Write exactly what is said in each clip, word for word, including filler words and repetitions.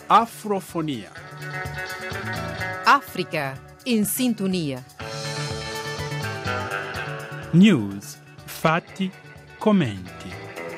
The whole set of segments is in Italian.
Afrofonia. Africa in sintonia. News, fatti, commenti.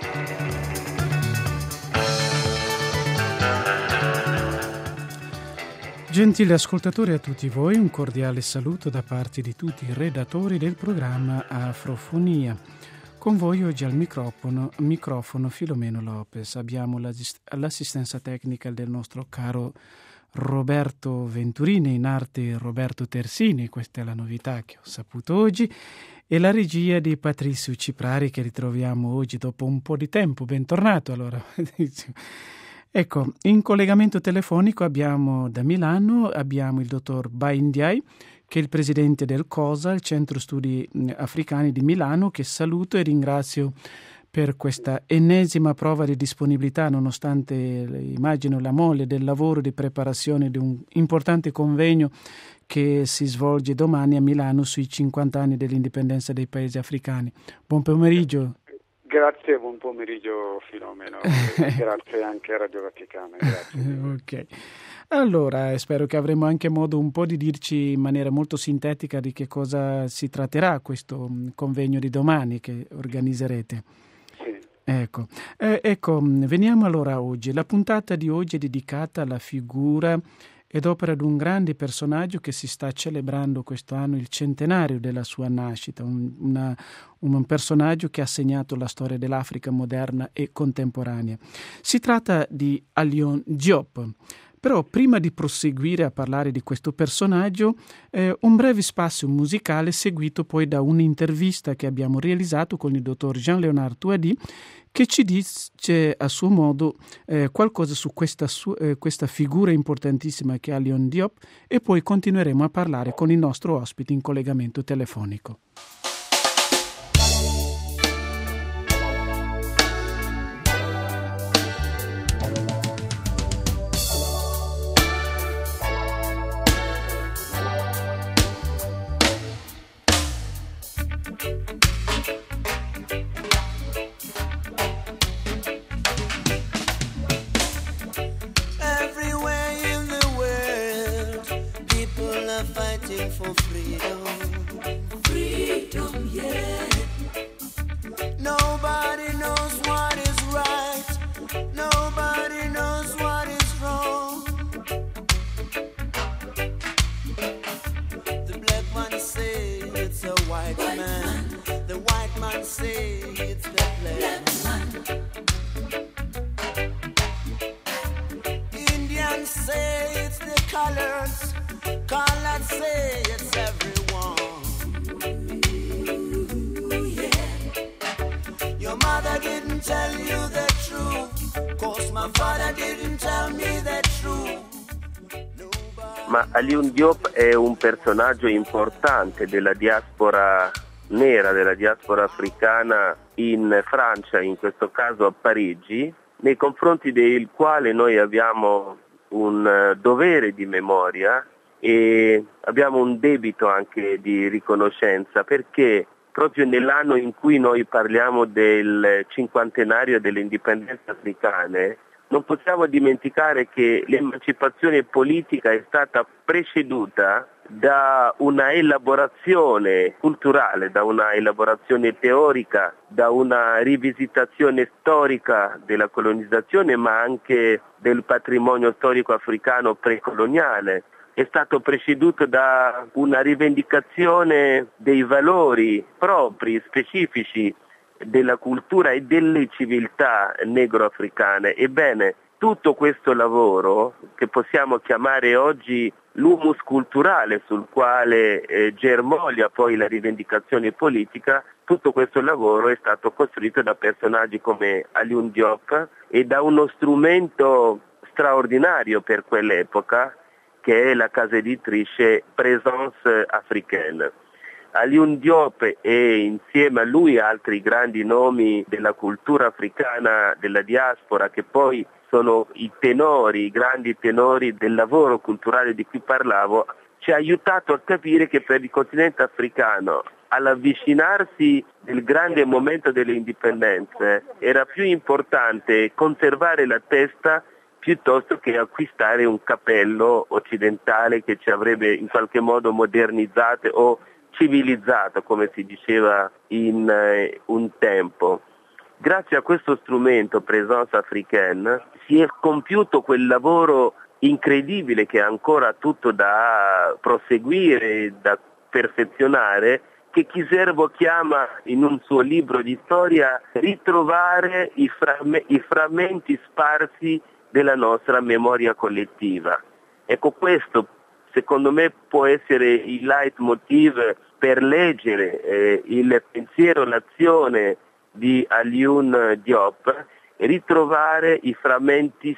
Gentili ascoltatori, a tutti voi un cordiale saluto da parte di tutti i redattori del programma Afrofonia. Con voi oggi al microfono, microfono Filomeno Lopez. Abbiamo l'assistenza tecnica del nostro caro Roberto Venturini, in arte Roberto Tersini, questa è la novità che ho saputo oggi, e la regia di Patrizio Ciprari che ritroviamo oggi dopo un po' di tempo. Bentornato allora. Ecco, in collegamento telefonico abbiamo da Milano, abbiamo il dottor Baindiai, che è il presidente del COSA, il Centro Studi Africani di Milano, che saluto e ringrazio per questa ennesima prova di disponibilità, nonostante, immagino, la mole del lavoro di preparazione di un importante convegno che si svolge domani a Milano sui cinquanta anni dell'indipendenza dei paesi africani. Buon pomeriggio. Grazie, buon pomeriggio Filomeno, grazie anche a Radio Vaticana. Grazie. Ok, allora spero che avremo anche modo un po' di dirci in maniera molto sintetica di che cosa si tratterà questo convegno di domani che organizzerete. Sì. Ecco, eh, ecco, veniamo allora oggi. La puntata di oggi è dedicata alla figura ed opera di un grande personaggio che si sta celebrando questo anno il centenario della sua nascita, un, una, un personaggio che ha segnato la storia dell'Africa moderna e contemporanea. Si tratta di Alioune Diop. Però prima di proseguire a parlare di questo personaggio, eh, un breve spazio musicale seguito poi da un'intervista che abbiamo realizzato con il dottor Jean-Léonard Touadi, che ci dice a suo modo eh, qualcosa su questa, su, eh, questa figura importantissima che è Alioune Diop, e poi continueremo a parlare con il nostro ospite in collegamento telefonico. For freedom, freedom, yeah. Nobody knows what is right, nobody knows what is wrong. The black man say it's a white, white man. man, the white man say it's the black, black man. Indians say it's the colors, colored say it's everyone. Ooh, yeah. Your mother didn't tell you the truth, cause my father didn't tell me the truth. Nobody... Ma Alioune Diop è un personaggio importante della diaspora nera, della diaspora africana in Francia, in questo caso a Parigi, nei confronti del quale noi abbiamo un dovere di memoria e abbiamo un debito anche di riconoscenza, perché proprio nell'anno in cui noi parliamo del cinquantenario delle indipendenze africane non possiamo dimenticare che l'emancipazione politica è stata preceduta da una elaborazione culturale, da una elaborazione teorica, da una rivisitazione storica della colonizzazione, ma anche del patrimonio storico africano precoloniale. È stato preceduto da una rivendicazione dei valori propri, specifici della cultura e delle civiltà negro-africane. Ebbene, tutto questo lavoro, che possiamo chiamare oggi l'humus culturale sul quale eh, germoglia poi la rivendicazione politica, tutto questo lavoro è stato costruito da personaggi come Alioune Diop e da uno strumento straordinario per quell'epoca, che è la casa editrice Présence Africaine. Alioune Diop e insieme a lui altri grandi nomi della cultura africana, della diaspora, che poi sono i tenori, i grandi tenori del lavoro culturale di cui parlavo, ci ha aiutato a capire che per il continente africano, all'avvicinarsi del grande momento delle indipendenze, era più importante conservare la testa piuttosto che acquistare un cappello occidentale che ci avrebbe in qualche modo modernizzato o civilizzato, come si diceva in eh, un tempo. Grazie a questo strumento Présence africaine si è compiuto quel lavoro incredibile che è ancora tutto da proseguire, da perfezionare, che Chiservo chiama in un suo libro di storia ritrovare i, framme- i frammenti sparsi della nostra memoria collettiva. Ecco, questo secondo me può essere il leitmotiv per leggere eh, il pensiero, l'azione di Alioune Diop, e ritrovare i frammenti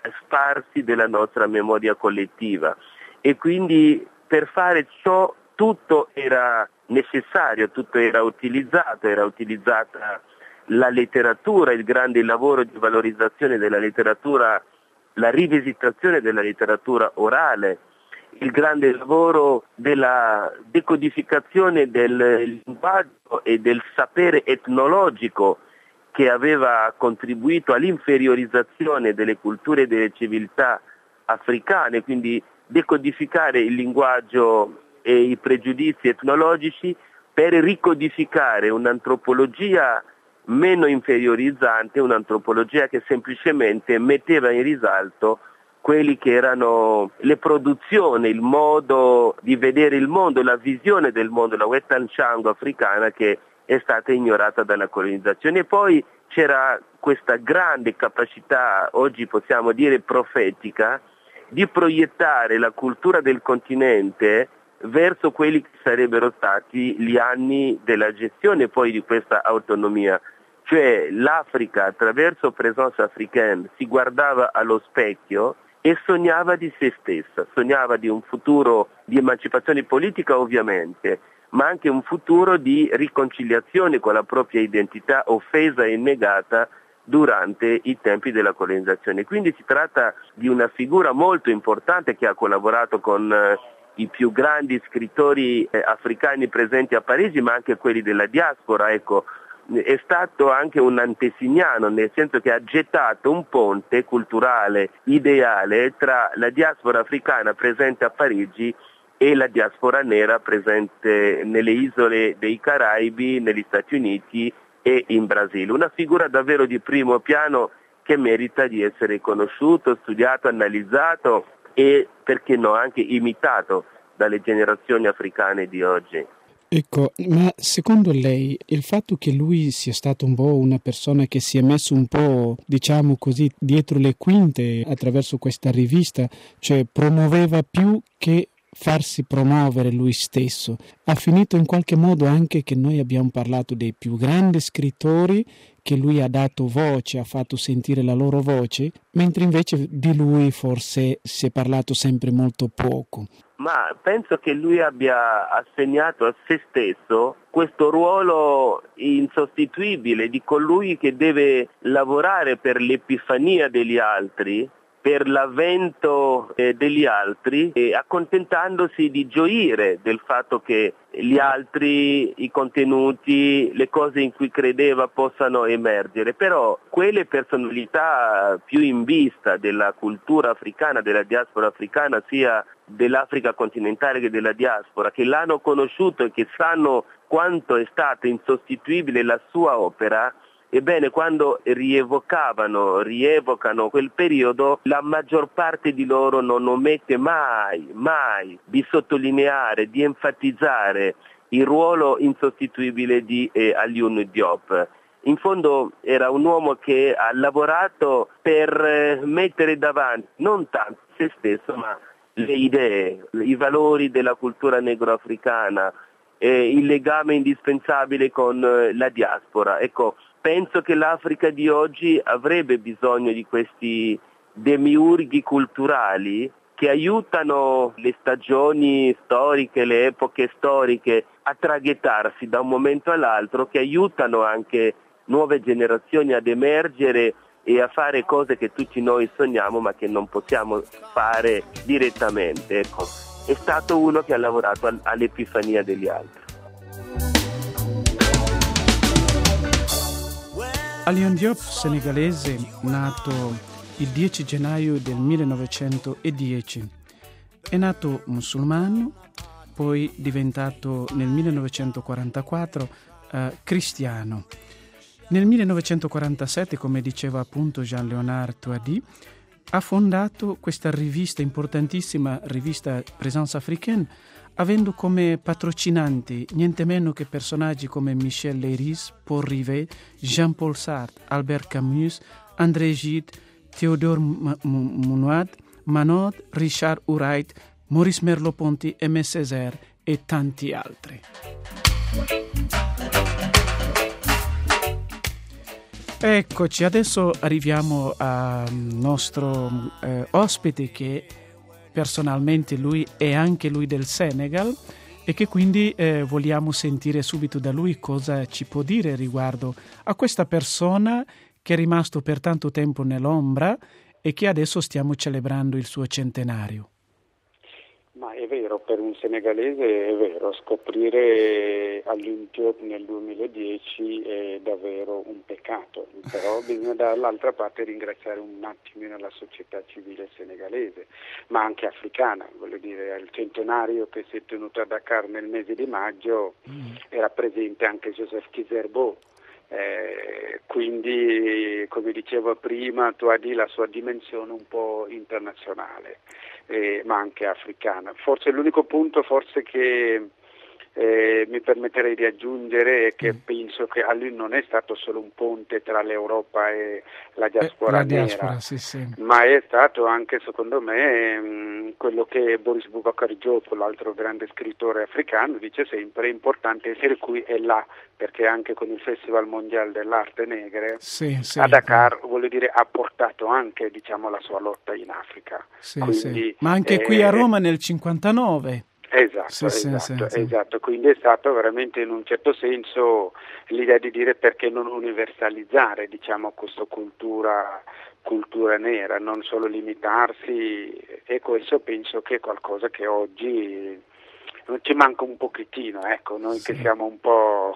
sparsi della nostra memoria collettiva. E quindi per fare ciò tutto era necessario, tutto era utilizzato, era utilizzata la letteratura, il grande lavoro di valorizzazione della letteratura, la rivisitazione della letteratura orale, il grande lavoro della decodificazione del linguaggio e del sapere etnologico che aveva contribuito all'inferiorizzazione delle culture e delle civiltà africane, quindi decodificare il linguaggio e i pregiudizi etnologici per ricodificare un'antropologia meno inferiorizzante, un'antropologia che semplicemente metteva in risalto quelli che erano le produzioni, il modo di vedere il mondo, la visione del mondo, la Wet'suwet'en africana che è stata ignorata dalla colonizzazione. E poi c'era questa grande capacità, oggi possiamo dire profetica, di proiettare la cultura del continente verso quelli che sarebbero stati gli anni della gestione poi di questa autonomia. Cioè l'Africa attraverso Présence africaine si guardava allo specchio e sognava di se stessa, sognava di un futuro di emancipazione politica ovviamente, ma anche un futuro di riconciliazione con la propria identità offesa e negata durante i tempi della colonizzazione. Quindi si tratta di una figura molto importante che ha collaborato con eh, i più grandi scrittori eh, africani presenti a Parigi, ma anche quelli della diaspora. Ecco, è stato anche un antesignano, nel senso che ha gettato un ponte culturale ideale tra la diaspora africana presente a Parigi e la diaspora nera presente nelle isole dei Caraibi, negli Stati Uniti e in Brasile. Una figura davvero di primo piano che merita di essere conosciuto, studiato, analizzato e, perché no, anche imitato dalle generazioni africane di oggi. Ecco, ma secondo lei il fatto che lui sia stato un po' una persona che si è messo un po', diciamo così, dietro le quinte attraverso questa rivista, cioè promuoveva più che farsi promuovere lui stesso, ha finito in qualche modo anche che noi abbiamo parlato dei più grandi scrittori che lui ha dato voce, ha fatto sentire la loro voce, mentre invece di lui forse si è parlato sempre molto poco. Ma penso che lui abbia assegnato a se stesso questo ruolo insostituibile di colui che deve lavorare per l'epifania degli altri, per l'avvento eh, degli altri, e accontentandosi di gioire del fatto che gli altri, i contenuti, le cose in cui credeva possano emergere. Però quelle personalità più in vista della cultura africana, della diaspora africana, sia dell'Africa continentale che della diaspora, che l'hanno conosciuto e che sanno quanto è stata insostituibile la sua opera, ebbene, quando rievocavano, rievocano quel periodo, la maggior parte di loro non omette mai, mai di sottolineare, di enfatizzare il ruolo insostituibile di eh, Alioune Diop. In fondo era un uomo che ha lavorato per eh, mettere davanti non tanto se stesso, ma le idee, i valori della cultura negro-africana, eh, il legame indispensabile con eh, la diaspora. Ecco, penso che l'Africa di oggi avrebbe bisogno di questi demiurghi culturali che aiutano le stagioni storiche, le epoche storiche a traghettarsi da un momento all'altro, che aiutano anche nuove generazioni ad emergere e a fare cose che tutti noi sogniamo ma che non possiamo fare direttamente. Ecco, è stato uno che ha lavorato all'epifania degli altri. Alioune Diop, senegalese, nato il dieci gennaio del millenovecentodieci. È nato musulmano, poi diventato nel millenovecentoquarantaquattro eh, cristiano. Nel millenovecentoquarantasette, come diceva appunto Jean-Léonard Touady, ha fondato questa rivista, importantissima rivista Présence africaine, avendo come patrocinanti niente meno che personaggi come Michel Leiris, Paul Rivet, Jean-Paul Sartre, Albert Camus, André Gide, Théodore Monod, Manod, Richard Wright, Maurice Merleau-Ponty, Aimé Césaire e tanti altri. Eccoci, adesso arriviamo al nostro eh, ospite, che personalmente lui è anche lui del Senegal e che quindi eh, vogliamo sentire subito da lui cosa ci può dire riguardo a questa persona che è rimasto per tanto tempo nell'ombra e che adesso stiamo celebrando il suo centenario. Ma è vero, per un senegalese è vero, scoprire Alioune Diop nel duemiladieci è davvero un peccato, però bisogna dall'altra parte ringraziare un attimino la società civile senegalese, ma anche africana, voglio dire, al centenario che si è tenuto a Dakar nel mese di maggio mm. era presente anche Joseph Kizerbo. Eh, quindi, come dicevo prima, Touady la sua dimensione un po' internazionale, eh, ma anche africana. Forse l'unico punto forse che eh, mi permetterei di aggiungere è che mm. penso che a lui non è stato solo un ponte tra l'Europa e la diaspora, la nera, diaspora sì, sì. ma è stato anche, secondo me, mh, quello che Boris Boubacar Diop, l'altro grande scrittore africano, dice sempre: è importante essere qui e là, perché anche con il Festival Mondiale dell'Arte Negre sì, sì, a Dakar, eh. voglio dire, ha portato anche, diciamo, la sua lotta in Africa. Sì, Quindi, sì. Ma anche eh, qui a Roma nel cinquantanove. Esatto, sì, esatto, sì, sì, sì. esatto. Quindi è stato veramente, in un certo senso, l'idea di dire perché non universalizzare, diciamo, questa cultura cultura nera, non solo limitarsi, e questo penso che è qualcosa che oggi ci manca un pochettino, ecco, noi sì. che siamo un po'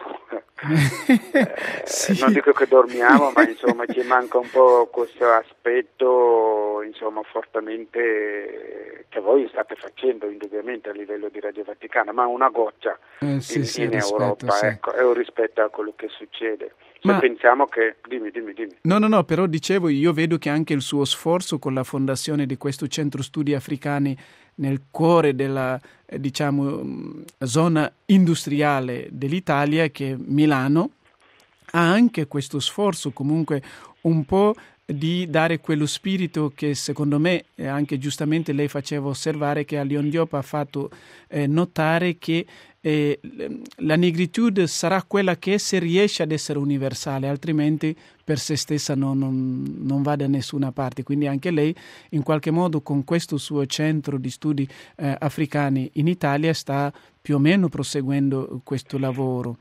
eh, sì. non dico che dormiamo, ma insomma ci manca un po' questo aspetto, insomma, fortemente, che voi state facendo indubbiamente a livello di Radio Vaticana, ma una goccia eh, sì, in, sì, in rispetto, Europa, sì. ecco, è un rispetto a quello che succede. Se ma... pensiamo che, dimmi, dimmi, dimmi. No, no, no, però dicevo, io vedo che anche il suo sforzo con la fondazione di questo centro studi africani nel cuore della, eh, diciamo, zona industriale dell'Italia, che è Milano, ha anche questo sforzo comunque un po' di dare quello spirito che secondo me, eh, anche giustamente lei faceva osservare, che Alioune Diop ha fatto eh, notare che eh, la negritude sarà quella che è se riesce ad essere universale, altrimenti per se stessa non, non, non va da nessuna parte. Quindi anche lei in qualche modo con questo suo centro di studi eh, africani in Italia sta più o meno proseguendo questo lavoro.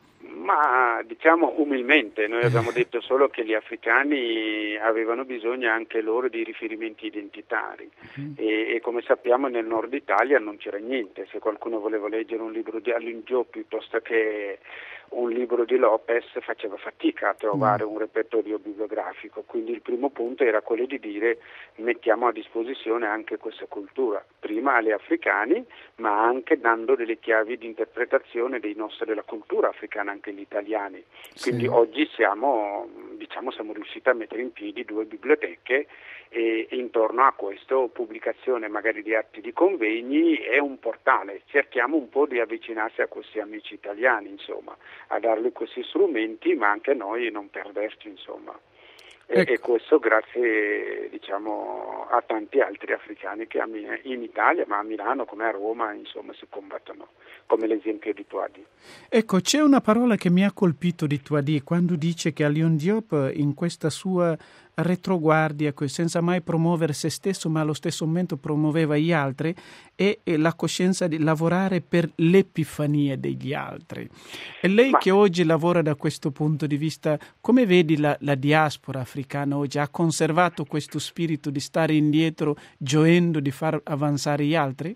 Ma diciamo umilmente, noi abbiamo detto solo che gli africani avevano bisogno anche loro di riferimenti identitari uh-huh. e, e come sappiamo nel nord Italia non c'era niente. Se qualcuno voleva leggere un libro di Alioune Diop piuttosto che un libro di Lopez faceva fatica a trovare uh-huh. un repertorio bibliografico, quindi il primo punto era quello di dire: mettiamo a disposizione anche questa cultura, prima agli africani, ma anche dando delle chiavi di interpretazione dei nostri, della cultura africana anche gli italiani. Quindi sì. oggi siamo, diciamo, siamo riusciti a mettere in piedi due biblioteche e, e intorno a questo pubblicazione magari di atti di convegni e un portale. Cerchiamo un po' di avvicinarsi a questi amici italiani, insomma, a dargli questi strumenti, ma anche noi non perderci, insomma. E, ecco. e questo grazie, diciamo, a tanti altri africani che in Italia, ma a Milano come a Roma, insomma, si combattono, come l'esempio di Touady. Ecco, c'è una parola che mi ha colpito di Touady quando dice che Alioune Diop in questa sua retroguardia, senza mai promuovere se stesso, ma allo stesso momento promuoveva gli altri, e la coscienza di lavorare per l'epifania degli altri. E lei ma... che oggi lavora da questo punto di vista, come vedi la, la diaspora africana oggi? Ha conservato questo spirito di stare indietro, gioendo di far avanzare gli altri?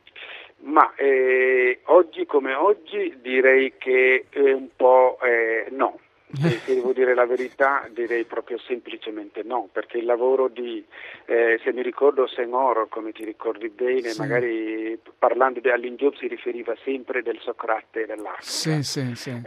Ma eh, oggi come oggi direi che eh, un po' eh, no. Se, se devo dire la verità, direi proprio semplicemente no, perché il lavoro di, eh, se mi ricordo Senghor, come ti ricordi bene, sì. magari parlando di Alin Job si riferiva sempre del Socrate dell'Africa. Sì, sì, sì.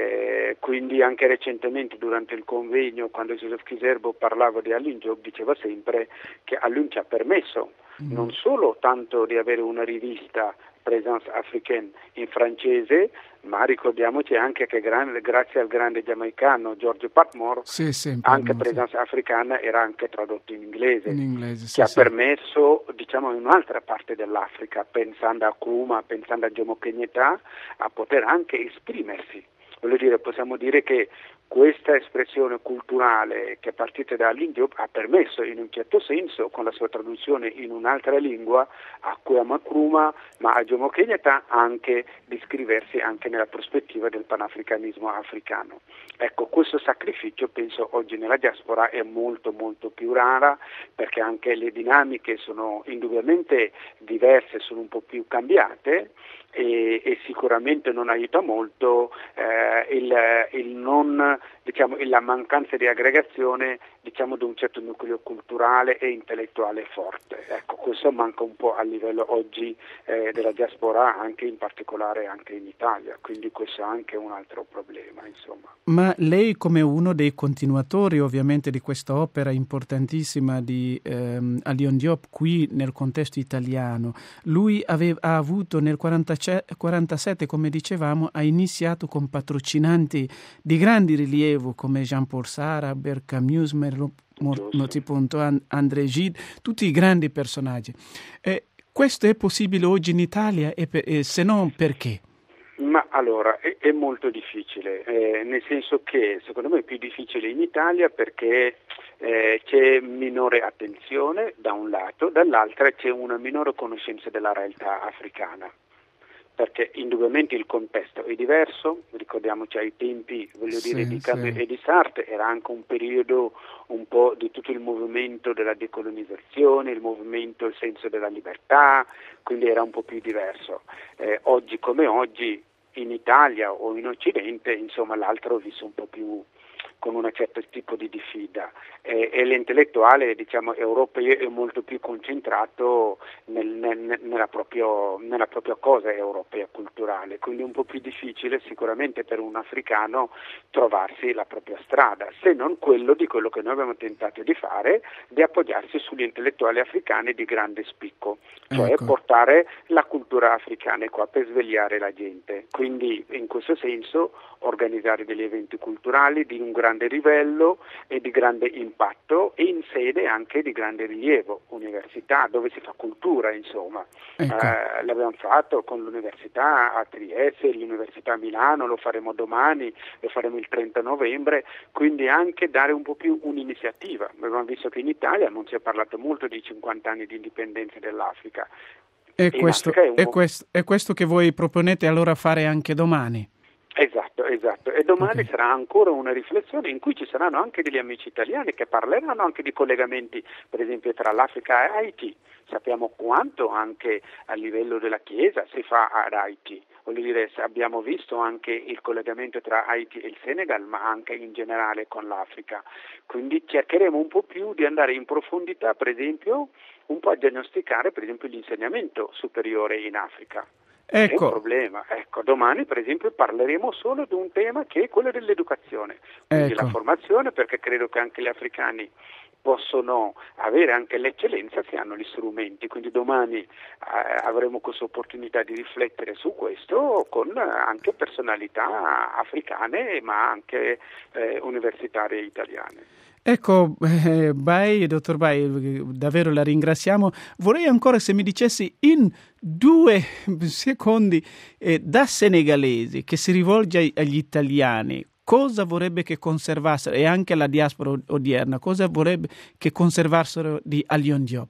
Eh, quindi anche recentemente durante il convegno, quando Joseph Kiserbo parlava di Alin Job, diceva sempre che Alin ci ha permesso mm. non solo tanto di avere una rivista Présence africaine in francese, ma ricordiamoci anche che grande, grazie al grande giamaicano George Patmore, sì, sì, anche Présence sì. africana era anche tradotto in inglese, in inglese che sì, ha sì. permesso, diciamo, in un'altra parte dell'Africa, pensando a Nkrumah, pensando a Jomo Kenyatta, a poter anche esprimersi. Voglio dire, possiamo dire che questa espressione culturale che è partita da Alin Job ha permesso in un certo senso, con la sua traduzione in un'altra lingua, a Kwame Nkrumah, ma a Jomo Kenyatta anche di scriversi anche nella prospettiva del panafricanismo africano. Ecco, questo sacrificio penso oggi nella diaspora è molto molto più rara, perché anche le dinamiche sono indubbiamente diverse, sono un po' più cambiate e, e sicuramente non aiuta molto eh, il, il non, diciamo, la mancanza di aggregazione, diciamo, di un certo nucleo culturale e intellettuale forte. Ecco, questo manca un po' a livello oggi eh, della diaspora, anche in particolare anche in Italia, quindi questo è anche un altro problema, insomma. Ma lei, come uno dei continuatori ovviamente di questa opera importantissima di ehm, Alin Job qui nel contesto italiano, lui aveva, ha avuto nel quarantasette, come dicevamo, ha iniziato con patrocinanti di grandi rilievo come Jean-Paul Sartre, Albert Camus, Merleau-Ponty, André Gide, tutti i grandi personaggi. Eh, questo è possibile oggi in Italia e, per, e se no perché? Ma allora è, è molto difficile, eh, nel senso che secondo me è più difficile in Italia perché eh, c'è minore attenzione da un lato, dall'altra c'è una minore conoscenza della realtà africana. Perché indubbiamente il contesto è diverso, ricordiamoci ai tempi, voglio sì, dire, di Camus sì. e di Sartre, era anche un periodo un po' di tutto il movimento della decolonizzazione, il movimento, il senso della libertà, quindi era un po' più diverso. Eh, oggi come oggi, in Italia o in Occidente, insomma, l'altro è visto un po' più con un certo tipo di diffida e, e l'intellettuale, diciamo, europeo è molto più concentrato nel, nel, nella, proprio, nella propria cosa europea culturale, quindi è un po' più difficile sicuramente per un africano trovarsi la propria strada, se non quello di quello che noi abbiamo tentato di fare, di appoggiarsi sugli intellettuali africani di grande spicco, cioè ecco. portare la cultura africana qua per svegliare la gente, quindi in questo senso organizzare degli eventi culturali di un grande livello e di grande impatto e in sede anche di grande rilievo, università dove si fa cultura, insomma. Ecco. Eh, l'abbiamo fatto con l'università a Trieste, l'università a Milano, lo faremo domani, lo faremo il trenta novembre, quindi anche dare un po' più un'iniziativa. Abbiamo visto che in Italia non si è parlato molto di cinquanta anni di indipendenza dell'Africa. E questo, è, è, questo, è questo che voi proponete allora fare anche domani? Esatto, esatto. E domani okay. sarà ancora una riflessione in cui ci saranno anche degli amici italiani che parleranno anche di collegamenti, per esempio, tra l'Africa e Haiti. Sappiamo quanto anche a livello della Chiesa si fa ad Haiti. Voglio dire, abbiamo visto anche il collegamento tra Haiti e il Senegal, ma anche in generale con l'Africa. Quindi cercheremo un po' più di andare in profondità, per esempio, un po' a diagnosticare, per esempio, l'insegnamento superiore in Africa. Ecco. È un problema. Ecco, domani per esempio parleremo solo di un tema che è quello dell'educazione, quindi ecco. la formazione, perché credo che anche gli africani possono avere anche l'eccellenza se hanno gli strumenti, quindi domani eh, avremo questa opportunità di riflettere su questo con anche personalità africane ma anche eh, universitarie italiane. Ecco, eh, Bai, dottor Bai, davvero la ringraziamo. Vorrei ancora se mi dicessi in due secondi, eh, da senegalese che si rivolge agli italiani, cosa vorrebbe che conservassero, e anche alla diaspora odierna, cosa vorrebbe che conservassero di Alin Job?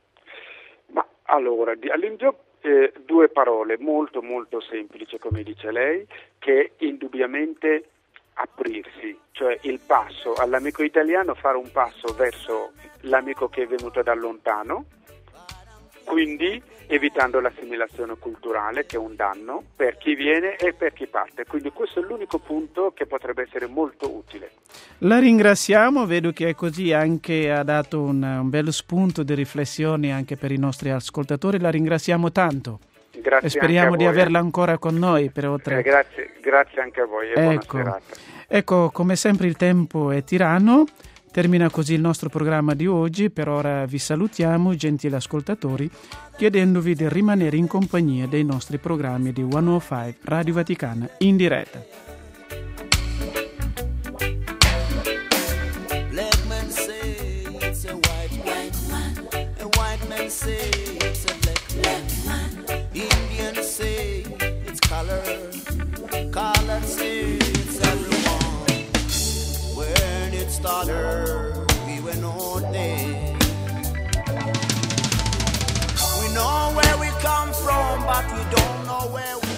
Ma allora, di Alin Job eh, due parole molto molto semplici, come dice lei, che indubbiamente aprirsi, cioè il passo all'amico italiano, fare un passo verso l'amico che è venuto da lontano, quindi evitando l'assimilazione culturale, che è un danno per chi viene e per chi parte. Quindi questo è l'unico punto che potrebbe essere molto utile. La ringraziamo, vedo che così anche ha dato un, un bello spunto di riflessione anche per i nostri ascoltatori, la ringraziamo tanto. Grazie e speriamo anche di a voi. averla ancora con noi per oltre... Eh, grazie, grazie anche a voi e ecco, buona serata. Ecco, come sempre il tempo è tiranno. Termina così il nostro programma di oggi. Per ora vi salutiamo, gentili ascoltatori, chiedendovi di rimanere in compagnia dei nostri programmi di centocinque Radio Vaticana in diretta. Black man say it's a white man, a white man say it's a black man, Indian say it's color, color say it's everyone. When it started, we were not there. We know where we come from, but we don't know where we